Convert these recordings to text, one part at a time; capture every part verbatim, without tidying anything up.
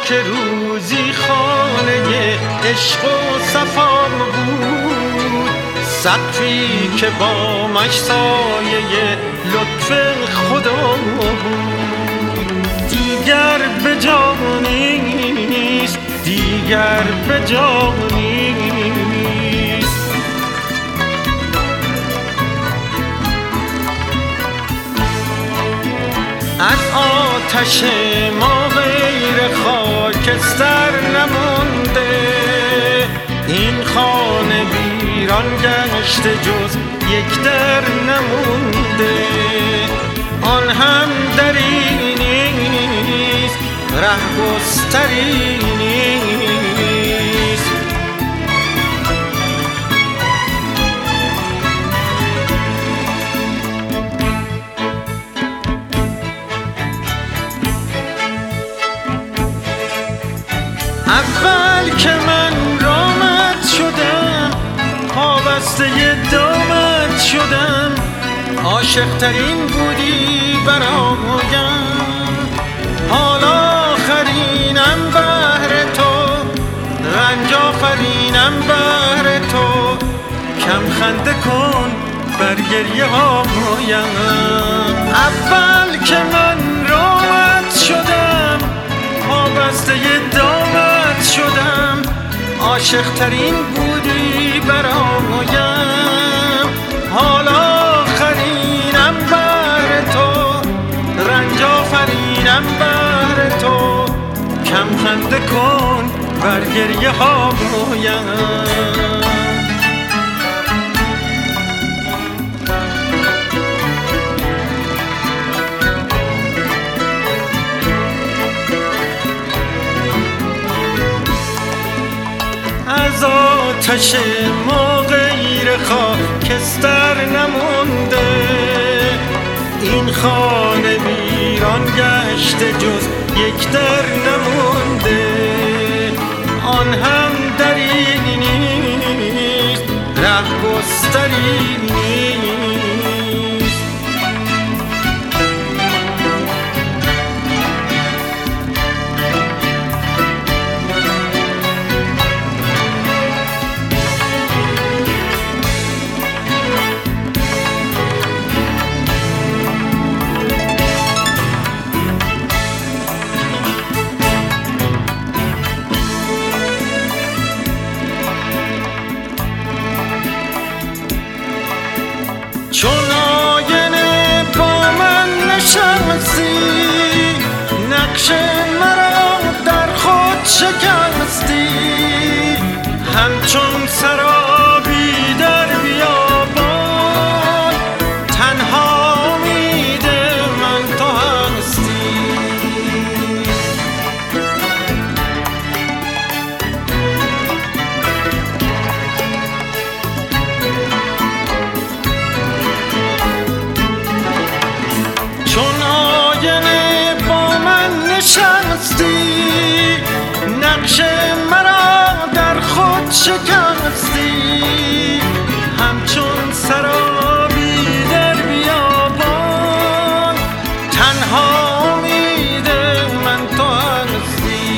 که روزی خانه عشق و صفا بود، سقفی که با مش سایه لطف خدا بود. دیگر به جا نیست، دیگر به جا نیست. از آتش ما غیر خاکستر نمونده، این خانه ویران گشته جز یک در نمونده. آن هم دری نیست، رهگستری نیست. اول که من رامت شدم، پابسته دامت شدم، عاشق ترین بودی برایم. حالا آخرینم بهر تو، رنج آفرینم بهر تو. کم خنده کن بر گریه هایم. اول که من رامت شدم، پابسته دامت شدم، عاشق ترین بودی برایم. حالا آخرینم بهر تو، رنج آفرینم بهر تو. کم خنده کن بر گریه هایم. از آتش ما غیر خاکستر نمونده، این خانه ویران گشته جز یک در نمونده. آن هم دری نیست، رهگستری نیست. چون آینه با من نشستی، نقش مرا در خود شکستی. همچون سرابی در بیابان، تنها امید من تو هستی. چون آینه با من نشستی، نقش مرا در خود شکستی. همچون سرابی در بیابان، تنها امید من تو هستی.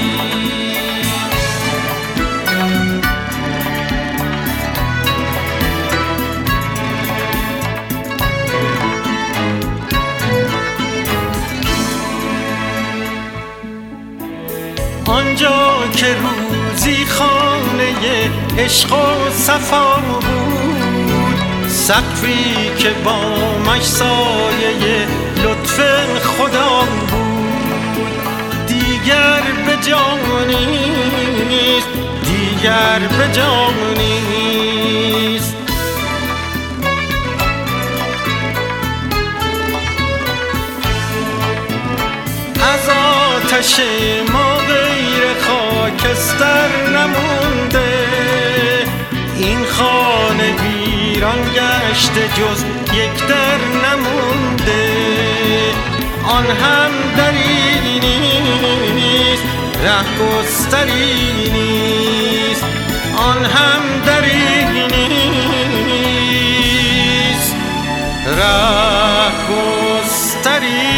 آنجا که روزی خانه عشق و صفا بود، سقفی که با مش سایه لطف خدا بود. دیگر به جا نیست، دیگر به جا نیست. از آتش ما غیر خاکستر نمونده، این خانه ویران گشته جز یک در نمونده. آن هم دری نیست، رهگستری نیست. آن هم دری نیست، رهگستری